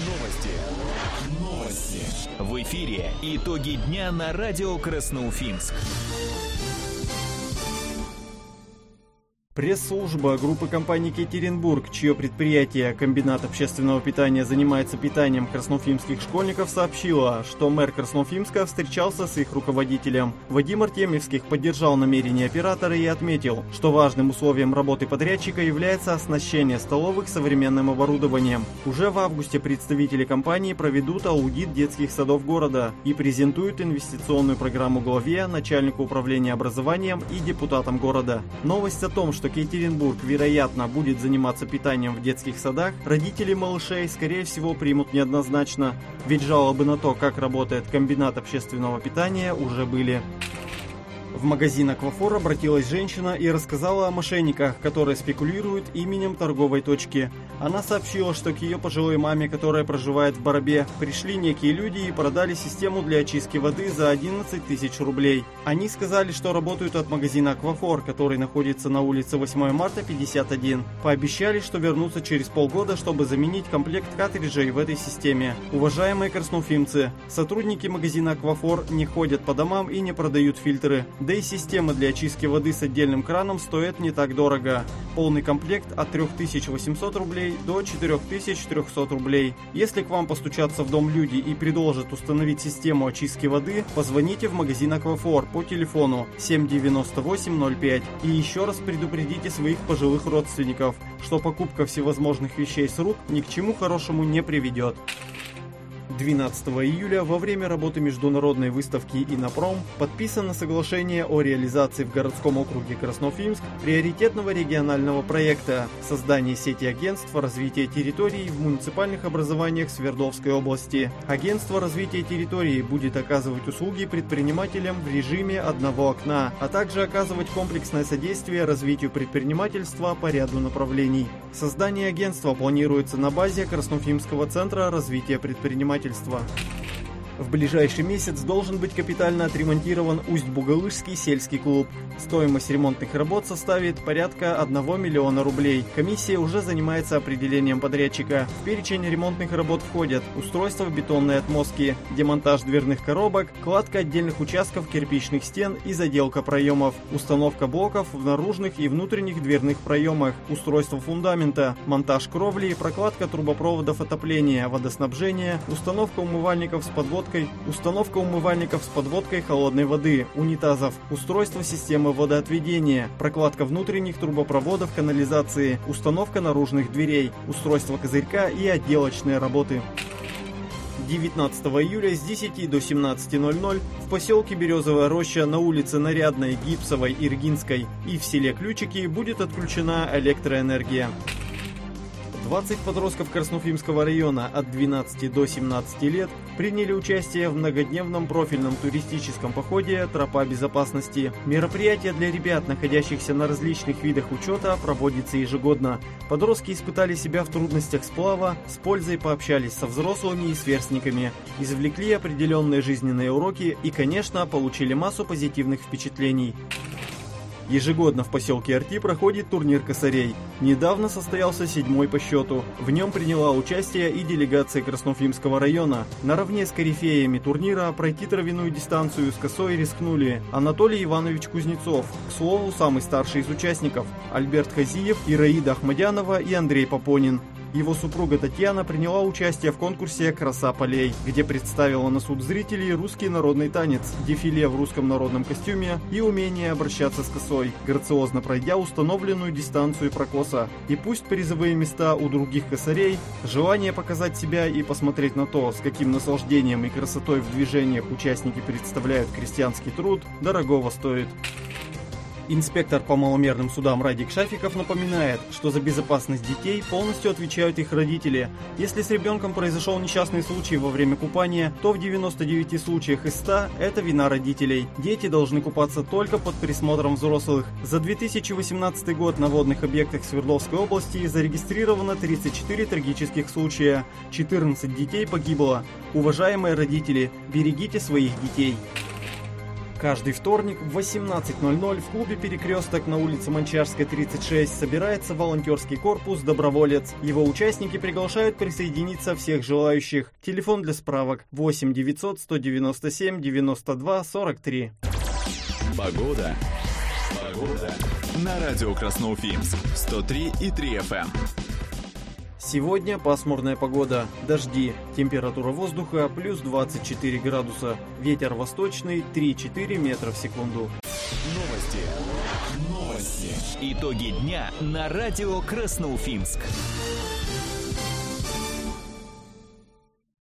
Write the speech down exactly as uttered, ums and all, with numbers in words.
Новости. Новости. В эфире итоги дня на радио Красноуфимск. Пресс-служба группы компании «Екатеринбург», чье предприятие «Комбинат общественного питания» занимается питанием красноуфимских школьников, сообщила, что мэр Красноуфимска встречался с их руководителем. Вадим Артемьевских поддержал намерения оператора и отметил, что важным условием работы подрядчика является оснащение столовых современным оборудованием. Уже в августе представители компании проведут аудит детских садов города и презентуют инвестиционную программу главе, начальнику управления образованием и депутатам города. Новость о том, что что Екатеринбург, вероятно, будет заниматься питанием в детских садах, родители малышей, скорее всего, примут неоднозначно, ведь жалобы на то, как работает комбинат общественного питания, уже были. В магазин «Аквафор» обратилась женщина и рассказала о мошенниках, которые спекулируют именем торговой точки. Она сообщила, что к ее пожилой маме, которая проживает в Боробе, пришли некие люди и продали систему для очистки воды за одиннадцать тысяч рублей. Они сказали, что работают от магазина «Аквафор», который находится на улице восьмое марта, пятьдесят один. Пообещали, что вернутся через полгода, чтобы заменить комплект картриджей в этой системе. Уважаемые красноуфимцы, сотрудники магазина «Аквафор» не ходят по домам и не продают фильтры. Да и система для очистки воды с отдельным краном стоит не так дорого. Полный комплект от три тысячи восемьсот рублей до четыре тысячи триста рублей. Если к вам постучатся в дом люди и предложат установить систему очистки воды, позвоните в магазин «Аквафор» по телефону семь девяносто восемь ноль пять и еще раз предупредите своих пожилых родственников, что покупка всевозможных вещей с рук ни к чему хорошему не приведет. двенадцатого июля во время работы международной выставки «Иннопром» подписано соглашение о реализации в городском округе Красноуфимск приоритетного регионального проекта «Создание сети агентств развития территорий в муниципальных образованиях Свердловской области». Агентство развития территорий будет оказывать услуги предпринимателям в режиме одного окна, а также оказывать комплексное содействие развитию предпринимательства по ряду направлений. Создание агентства планируется на базе Красноуфимского центра развития предпринимательства. В ближайший месяц должен быть капитально отремонтирован Усть-Бугалышский сельский клуб. Стоимость ремонтных работ составит порядка одного миллиона рублей. Комиссия уже занимается определением подрядчика. В перечень ремонтных работ входят устройство бетонной отмостки, демонтаж дверных коробок, кладка отдельных участков кирпичных стен и заделка проемов, установка блоков в наружных и внутренних дверных проемах, устройство фундамента, монтаж кровли, прокладка трубопроводов отопления, водоснабжения, установка умывальников с подводкой, установка умывальников с подводкой холодной воды, унитазов, устройство системы водоотведения, прокладка внутренних трубопроводов канализации, установка наружных дверей, устройство козырька и отделочные работы. девятнадцатого июля с десяти до семнадцати ноль-ноль в поселке Березовая Роща на улице Нарядной, Гипсовой, Иргинской и в селе Ключики будет отключена электроэнергия. двадцать подростков Красноуфимского района от двенадцати до семнадцати лет приняли участие в многодневном профильном туристическом походе «Тропа безопасности». Мероприятие для ребят, находящихся на различных видах учета, проводится ежегодно. Подростки испытали себя в трудностях сплава, с пользой пообщались со взрослыми и сверстниками, извлекли определенные жизненные уроки и, конечно, получили массу позитивных впечатлений. Ежегодно в поселке Арти проходит турнир косарей. Недавно состоялся седьмой по счету. В нем приняла участие и делегация Красноуфимского района. Наравне с корифеями турнира пройти травяную дистанцию с косой рискнули Анатолий Иванович Кузнецов, к слову, самый старший из участников, Альберт Хазиев, Ираида Ахмадянова и Андрей Попонин. Его супруга Татьяна приняла участие в конкурсе «Краса полей», где представила на суд зрителей русский народный танец, дефиле в русском народном костюме и умение обращаться с косой, грациозно пройдя установленную дистанцию прокоса. И пусть призовые места у других косарей, желание показать себя и посмотреть на то, с каким наслаждением и красотой в движениях участники представляют крестьянский труд, дорогого стоит. Инспектор по маломерным судам Радик Шафиков напоминает, что за безопасность детей полностью отвечают их родители. Если с ребенком произошел несчастный случай во время купания, то в девяноста девяти случаях из ста это вина родителей. Дети должны купаться только под присмотром взрослых. За две тысячи восемнадцатый год на водных объектах Свердловской области зарегистрировано тридцать четыре трагических случая. четырнадцать детей погибло. Уважаемые родители, берегите своих детей. Каждый вторник в восемнадцать ноль ноль в клубе «Перекресток» на улице Мончарская, тридцать шесть собирается волонтерский корпус «Доброволец». Его участники приглашают присоединиться всех желающих. Телефон для справок восемь девятьсот сто девяносто семь девяносто два сорок три. Погода. Погода. На радио Красноуфимск сто три и три эф эм. Сегодня пасмурная погода, дожди, температура воздуха плюс двадцать четыре градуса, ветер восточный три-четыре метра в секунду. Новости. Новости. Итоги дня на радио Красноуфимск.